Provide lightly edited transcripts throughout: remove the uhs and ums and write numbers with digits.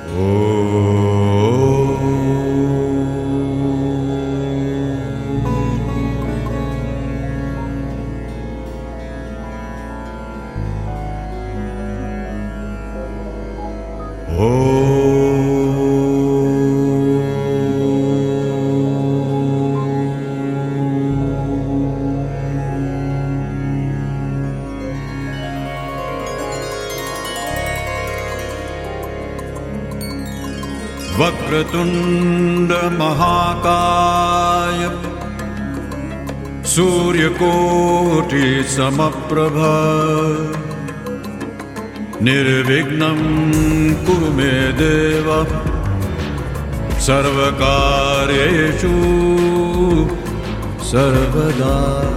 वक्रतुंड महाकाय सूर्यकोटि समप्रभ निर्विघ्नं कुरु मे देव सर्वकार्येषु सर्वदा।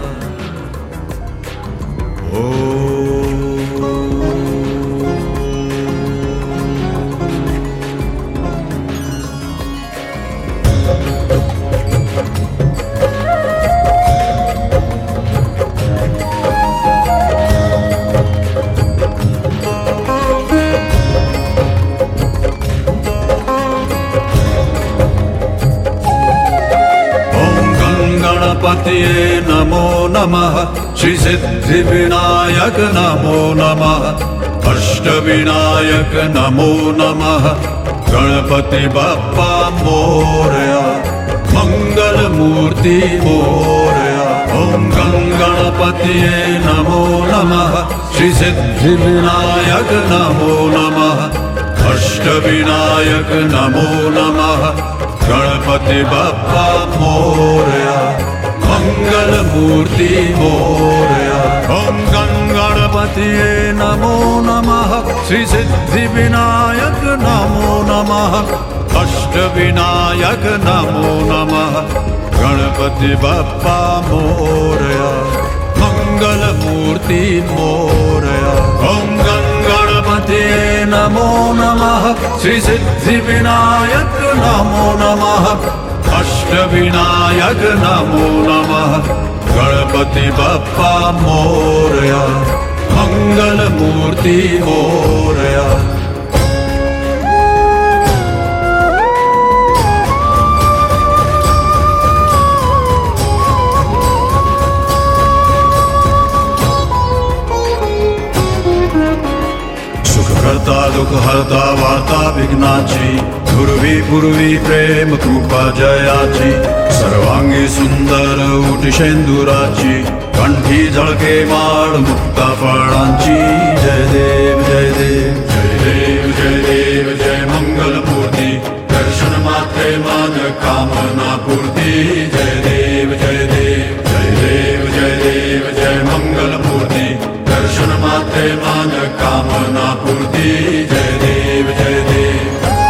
गणपतये नमो नमः, श्री सिद्धिविनायक नमो नमः, अष्टविनायक नमो नमः, गणपति बप्पा मोरया, मंगल मूर्ति मोरया। ओम गणपतये नमो नमः, श्री सिद्धिविनायक नमो नमः, अष्टविनायक नमो नमः, गणपति बप्पा मोरया, मंगल मूर्ति मोरया। ओम गणपतये नमो नमः, श्री सिद्धिविनायक नमो नमः, अष्टविनायक नमो नमः, गणपति बप्पा मोरया, मंगल मूर्ति मोरया। ओम गणपतये नमो नमः, श्री सिद्धिविनायक नमो नमः, अष्टविनायक नमो नमः, गणपति बप्पा मोरया, मंगल मूर्ति मोरया। सुखकर्ता दुःखहर्ता वार्ता विघ्नाची, पूर्वी पूर्वी प्रेम कृपा जयाची, सर्वांगी सुंदर उटिशेंदुराची, कंठी झळके माळ मुक्ता फळांची। जय देव जय देव जय देव जय देव जय मंगल मूर्ती, दर्शन मात्रे मान कामना पूर्ती। जय देव जय देव जय देव जय देव जय मंगल मूर्ती, दर्शन मात्रे मान कामना पूर्ती। जय देव जय देव।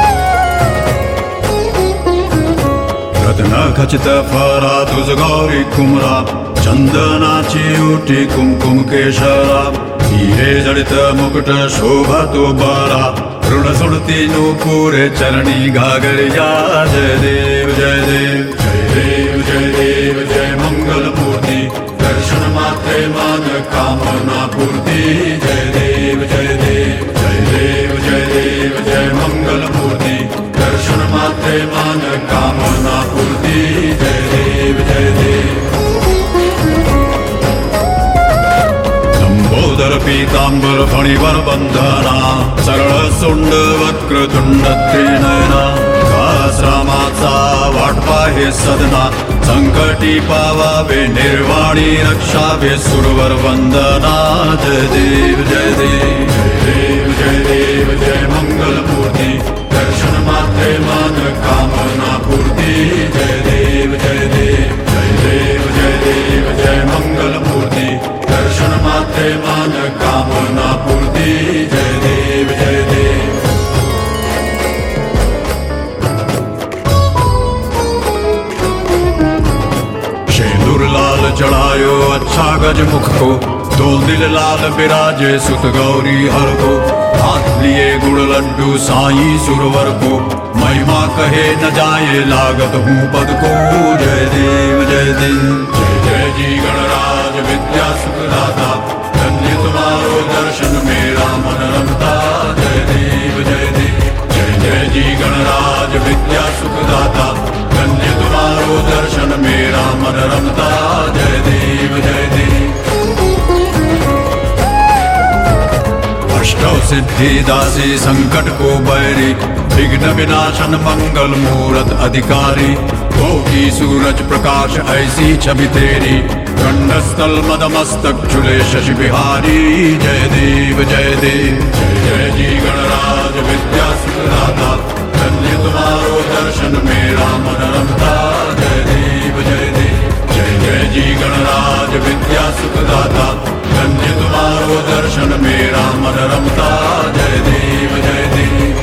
रत्न खचित फरा तुझ गौरी कुमरा, चंदनाची ओटी कुमकुम केशरा, हिरे जडित मुकुट शोभा तो बारा, ऋण सुणती नूपुरे चरणी घागरिया। जय देव जय देव जय देव जय देव जय मंगल मूर्ति, दर्शन मात्रे मान कामना पूर्ति। जय देव जय देव जय देव जय देव जय मंगल मूर्ति, दर्शन मात्रे मान कामना पूर्ति। जय देव जय देव। लंबोदर पीतांबर फणिवर बंधना, सरळ सोंड वक्रतुंड त्रिनयना, रामाचा वाटपा हे सदना, संकटी पावावे निर्वाणी रक्षावे सुरवर वंदना। जय देव जय देव जय देव जय देव जय मंगल मूर्ति, दर्शन मात्रे मान कामना पूर्ति। जय देव जय देव जय देव जय देव जय मंगल मूर्ति, दर्शन मात्रे मान कामना पूर्ति। जय देव जय देव। लाल चढ़ायो अच्छा गज मुख को, दो दिल लाल विराजे सुत गौरी हर को, हाथ लिए गुड़ लड्डू साई सुरवर को, महिमा कहे न जाए लागत हूँ पद को। जय देव जय देव जय जय जी गणराज विद्या सुखदाता, धन्य तुम्हारो दर्शन मेरा मन रमता। जय देव जय देव जय जय जी मन रमता जय देव जय देव। अष्टौ सिद्धि दासी संकट को बैरी, विघ्न विनाशन मंगल मूरत अधिकारी। होगी सूरज प्रकाश ऐसी छवि तेरी, कंडस्थल मदमस्तक झूले शशि बिहारी। जय देव जय देव। जय जय जी गणराज विद्या सुखदाता, धन्य तुम्हारो दर्शन मेरा मन रमता जय देव जय देव। जय जय जी गणराज विद्या सुखदाता, धन्य तुम्हारो दर्शन मेरा मन रमता जय देव जय देव।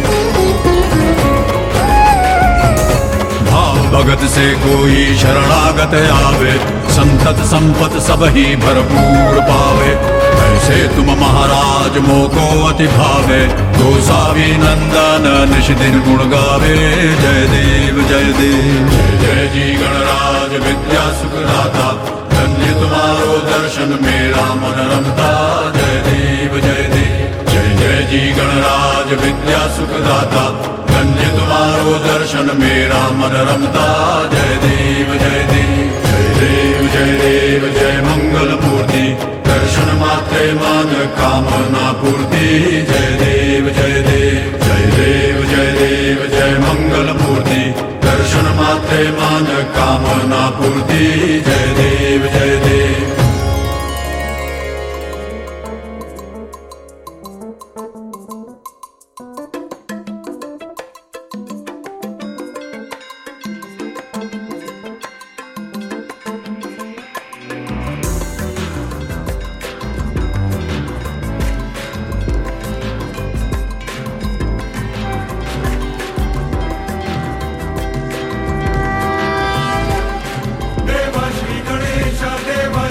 भाव भगत से कोई शरणागत आवे, संतत संपत सब ही भरपूर पावे। ऐसे तुम महाराज मोको अति भावे, गोसावी नंदन निश दिन गुण गावे। जय देव जय देव। जय जय जी गणराज विद्या सुखदाता, धन्य तुम्हारो दर्शन मेरा मन रमता जय देव जय देव। जय जय जी गणराज विद्या सुखदाता, धन्य तुम्हारो दर्शन मेरा मन रमता जय देव जय देव। जय देव जय देव जय मंगल मूर्ति, दर्शन मात्रे मान कामना पूर्ति। जय देव जय देव। जय देव जय देव जय मंगल मूर्ति, दर्शन मात्रे मान कामना पूर्ति। जय देव जय देव। देव श्री गणेश देव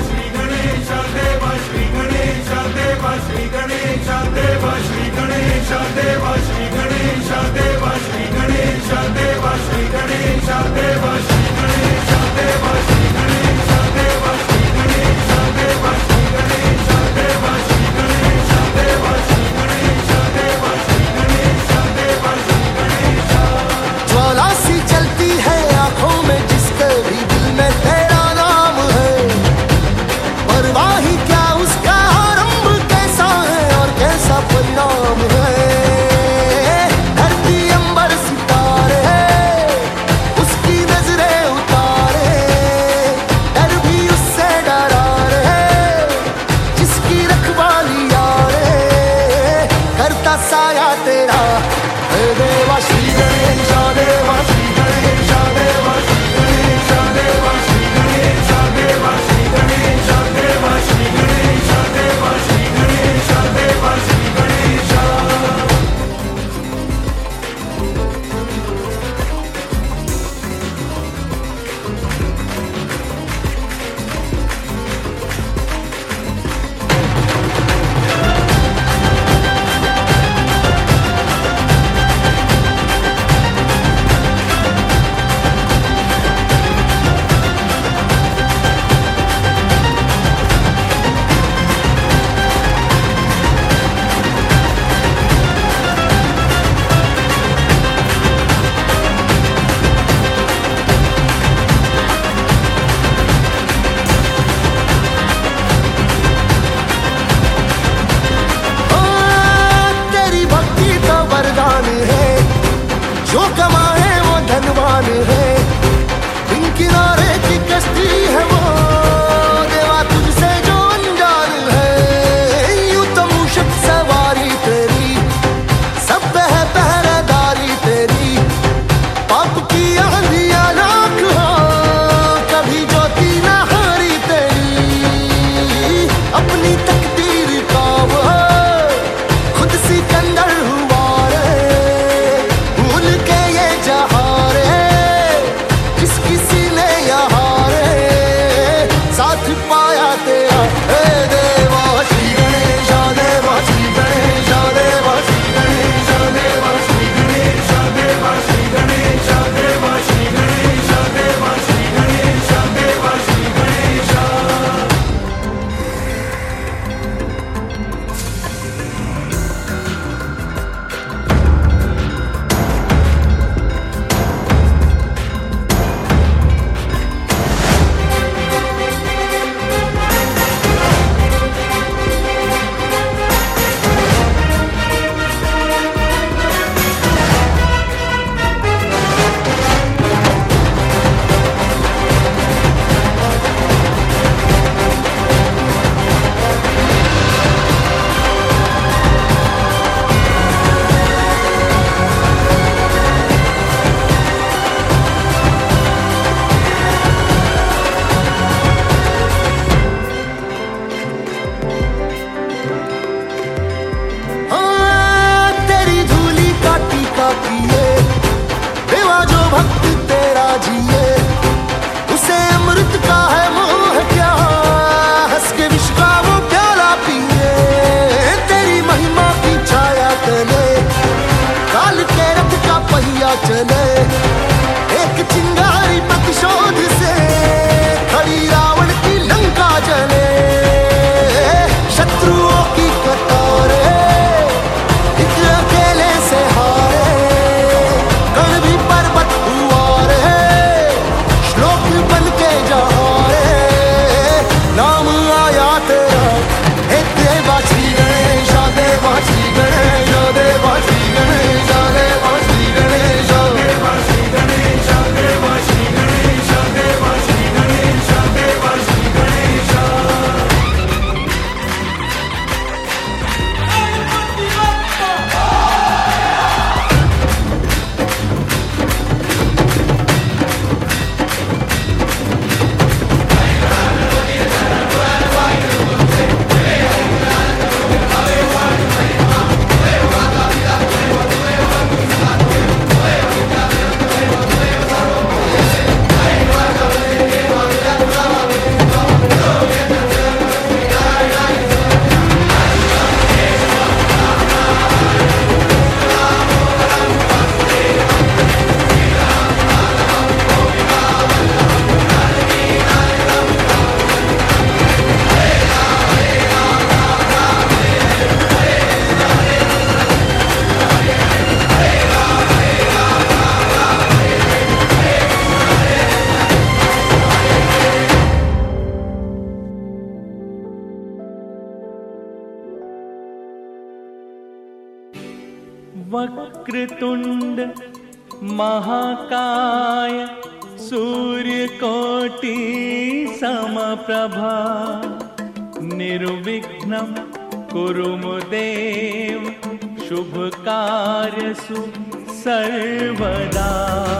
वक्रतुंड महाकाय सूर्यकोटि समप्रभा निर्विघ्नं कुरु देव शुभकार्यसु सर्वदा।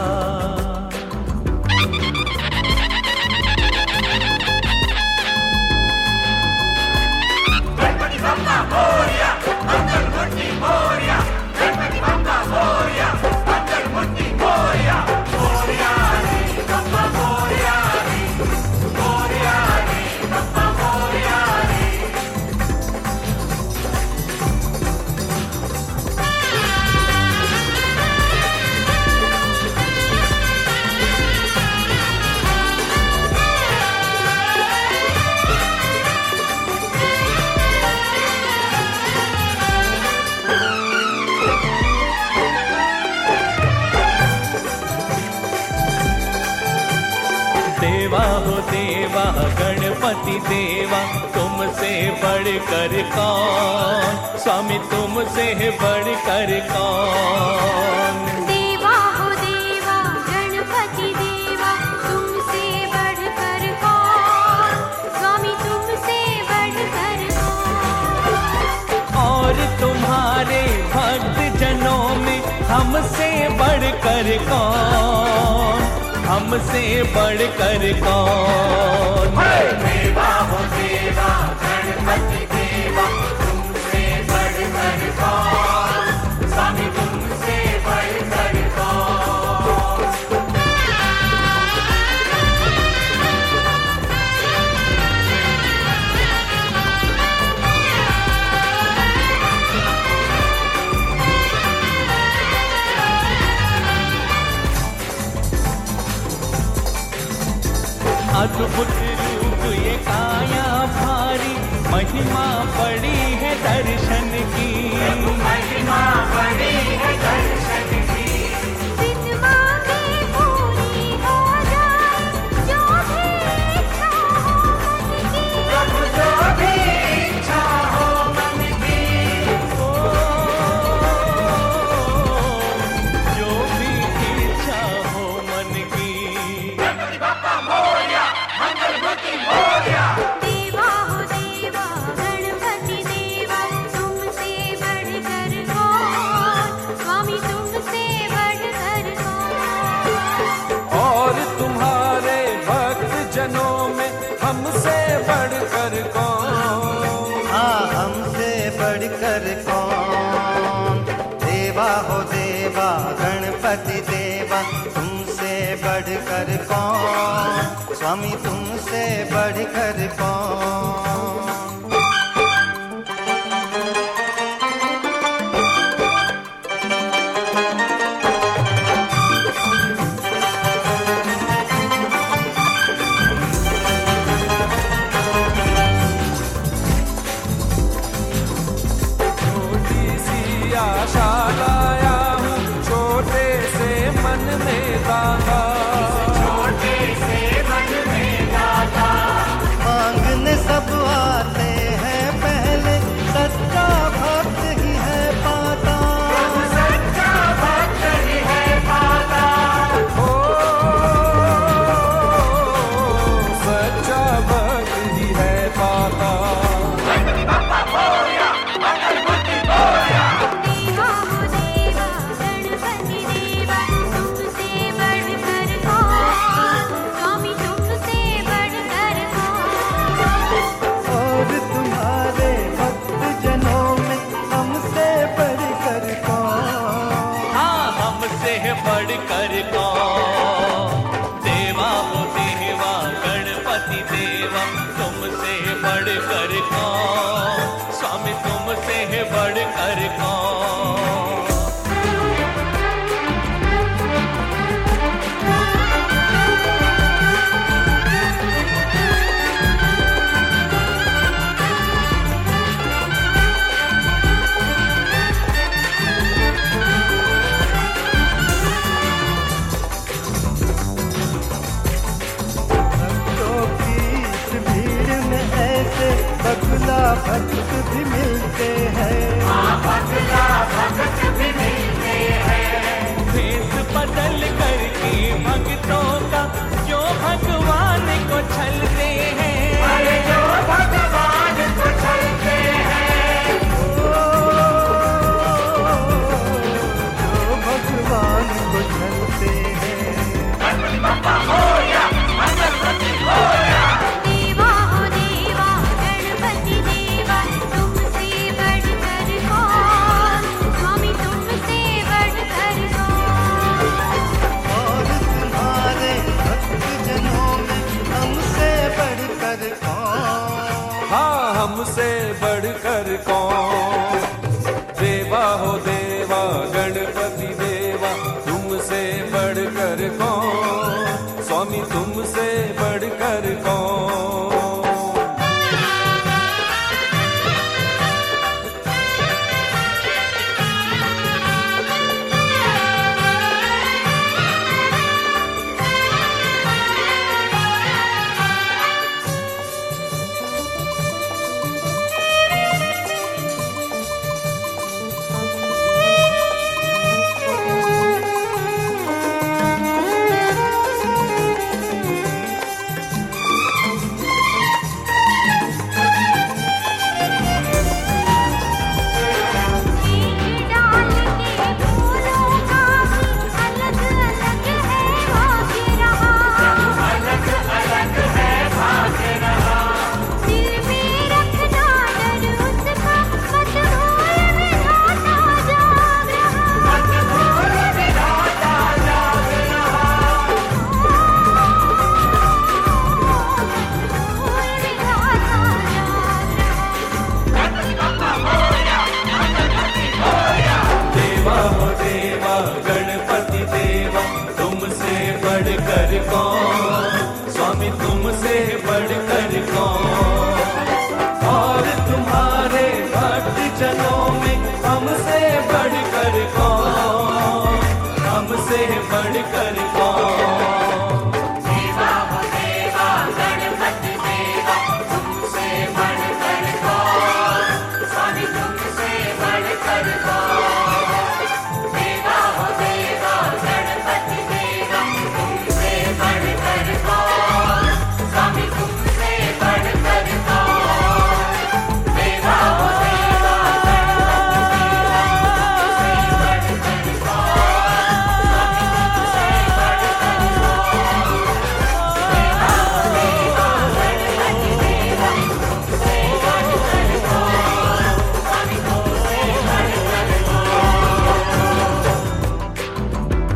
देवा हो देवा गणपति देवा, तुमसे बढ़कर कौन, स्वामी तुमसे बढ़कर कौन। देवा हो देवा गणपति देवा, तुमसे बढ़कर कौन, स्वामी तुमसे बढ़कर कौन। और तुम्हारे भक्त जनों में हमसे बढ़कर कौन, हमसे बढ़कर कौन। देवा हो देवा गणपति देवा, तुमसे बढ़कर कौन, स्वामी तुमसे बढ़कर कौन। अद्भुत रूप ये काया भारी, महिमा बड़ी है दर्शन की, महिमा बड़ी है दर्शन की। बिन मांगे पूरी हो जाए जो भी इच्छा हो मन की, प्रभु जो भी इच्छा हो मन की, जो भी इच्छा हो मन की। गणपति बप्पा मोरया, मंगल मूर्ति मोरया। देवा हो देवा गणपति देवा, तुमसे बढ़कर कौन, स्वामी तुमसे बढ़कर कौन। और तुम्हारे भक्त जनों में हमसे बढ़कर कौन, हाँ हमसे बढ़कर कौन। देवा हो देवा गणपति देवा, तुमसे बढ़कर कौन, स्वामी तुमसे बढ़कर कौन। छोटी सी आशा लाया हूँ, छोटे से मन में दाता, छोटे से मन में दाता, मांगने सब आते हैं पहले, सच्चा भक्त ही है पाता। प्रभु सच्चा भक्त ही है पाता। ओ सच्चा भक्त ही है पाता। गणपति बप्पा मोरया, मंगल मूर्ति मोरया। देवा हो देवा गणपति देवा, तुमसे बढ़कर कौन, स्वामी तुमसे बढ़कर कौन। और तुम्हारे भक्त जनों में हमसे बढ़कर कौन, हाँ हमसे बढ़कर कौन। देवा हो देवा गणपति देवा, तुमसे बढ़कर कौन, स्वामी तुमसे बढ़कर कौन। देवा तुमसे बढ़कर कौन, स्वामी तुमसे बढ़कर कौन। और तुम्हारे भक्त जनों में हमसे बढ़कर कौन, हमसे बढ़कर कौन। देवा हो देवा गणपति देवा तुमसे बढ़कर कौन, स्वामी तुमसे बढ़कर कौन। देवा हो देवा गणपति देवा तुमसे बढ़कर कौन, स्वामी तुमसे बढ़कर कौन। देवा हो देवा गणपति देवा तुमसे बढ़कर कौन, स्वामी तुमसे बढ़कर कौन। देवा हो देवा गणपति देवा तुमसे बढ़कर कौन, स्वामी तुमसे बढ़कर कौन।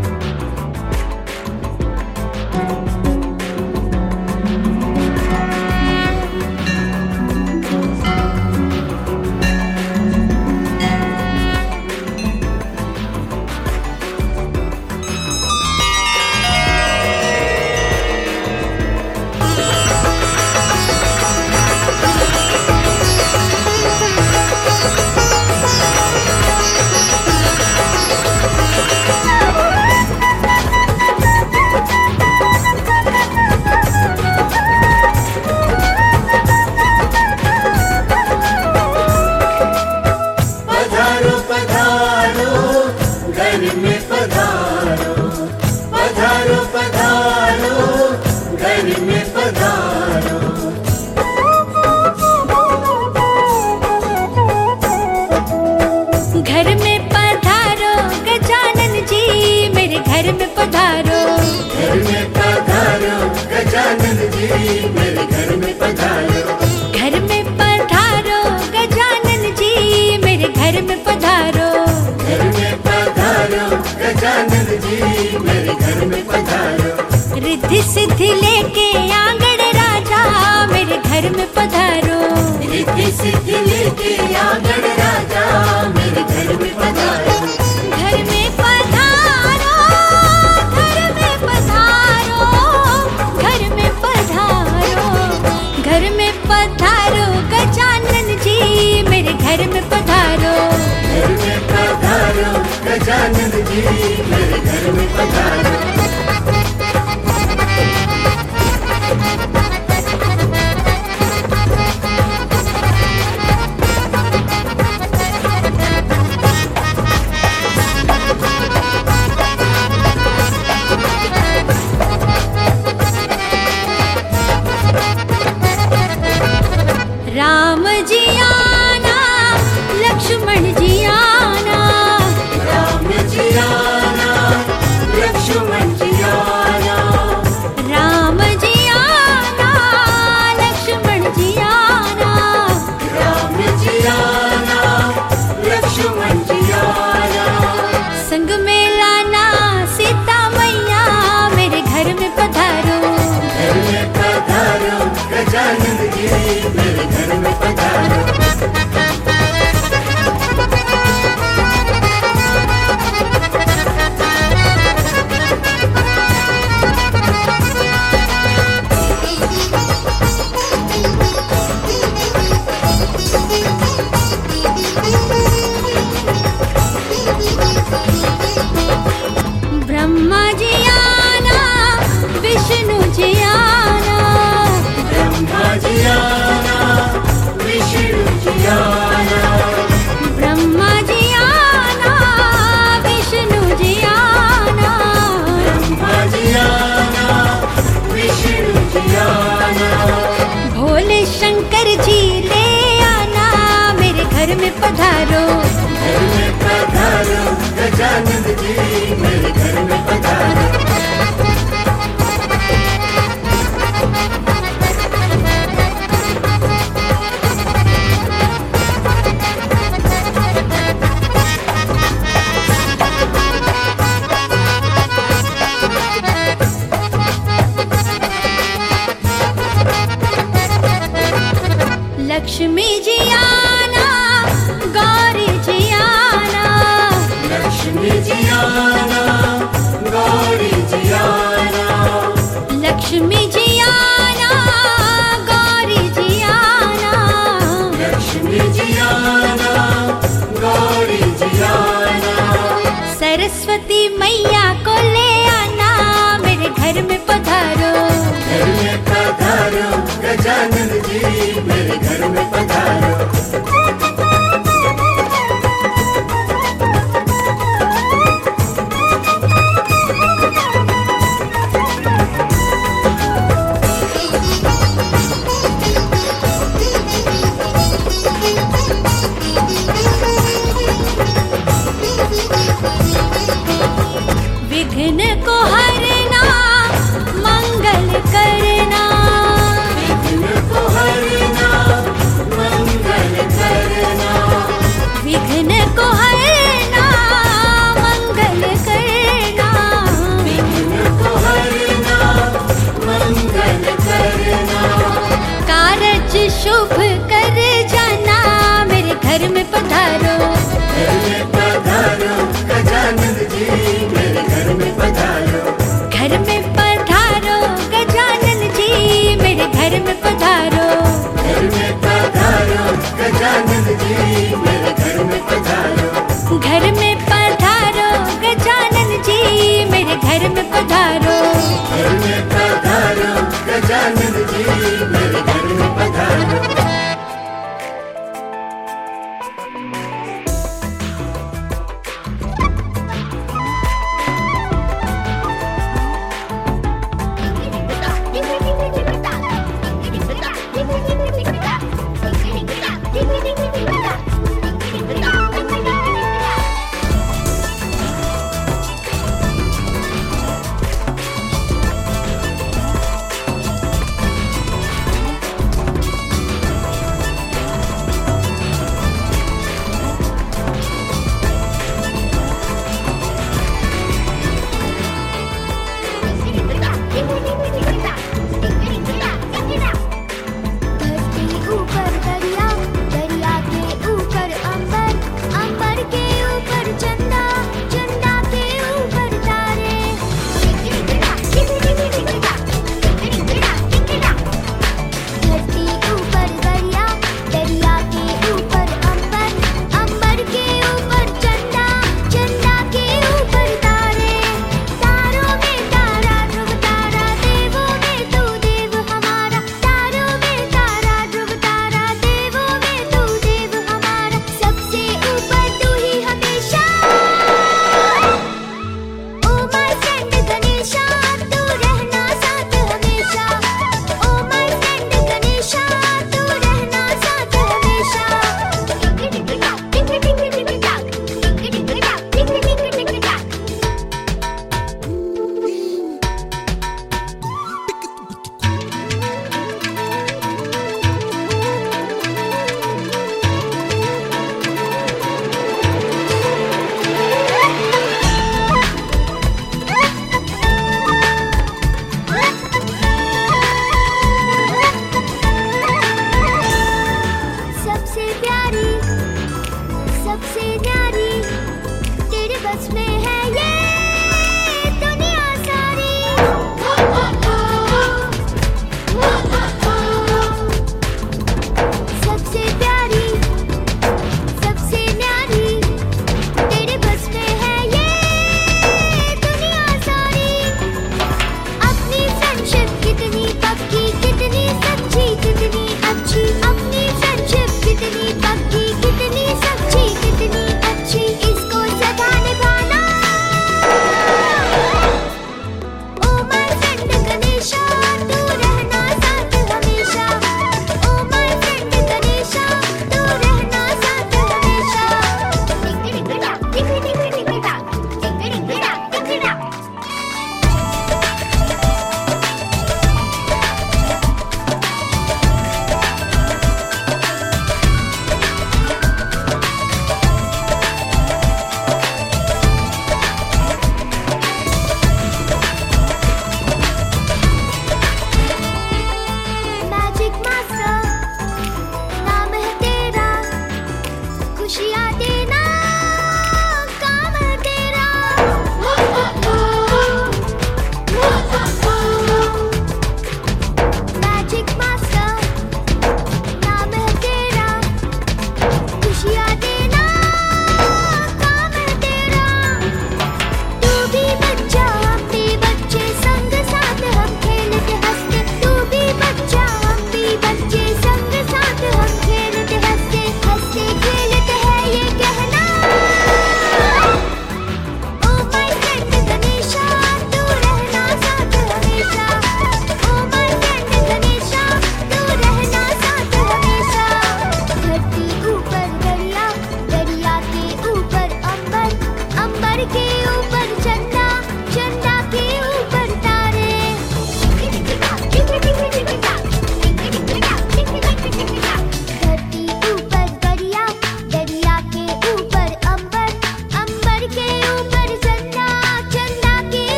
पधारो पधारो घर में पधारो, पधारो पधारो घर में पधारो। घर में पधारो गजानन जी, मेरे घर में पधारो। घर में पधारो गजानन जी, मेरे घर में पधारो। घर में पधारो गजानन जी, मेरे घर में पधारो। घर में पधारो गजानन जी, मेरे घर में पधारो। रिद्धि सिद्धि लेके आंगण राजा, मेरे घर में पधारो। रिद्धि सिद्धि लेके आंगन राजा, मेरे घर में पधारो। घर में पधारो, घर में पधारो, घर में पधारो। घर में पधारो गजानन जी, मेरे घर में पधारो। घर में पधारो गजानन जी, मेरे घर में पधारो। राम जी आना, लक्ष्मण जी आना। राम जी आना, लक्ष्मण जी आना। राम जी आना, लक्ष्मण जी आना। राम जी आना, लक्ष्मण जी आना। संग में लाना सीता मैया, मेरे घर में पधारो। घर में पधारो गजानन जी, मेरे घर में पधारो। विघ्न को हरना मंगल करना, विघ्न को हरना मंगल करना, विघ्न को हरना मंगल करना, विघ्न को हरना मंगल करना। कारज शुभ कर जाना मेरे घर में पधारो, घर में पधारो गजानन जी मेरे घर में पधारो, घर में पधारो गजानन जी मेरे घर में पधारो, घर में पधारो गजानन जी मेरे घर में पधारो, घर में पधारो गजानन जी मेरे घर में पधारो, घर में पधारो गजानन जी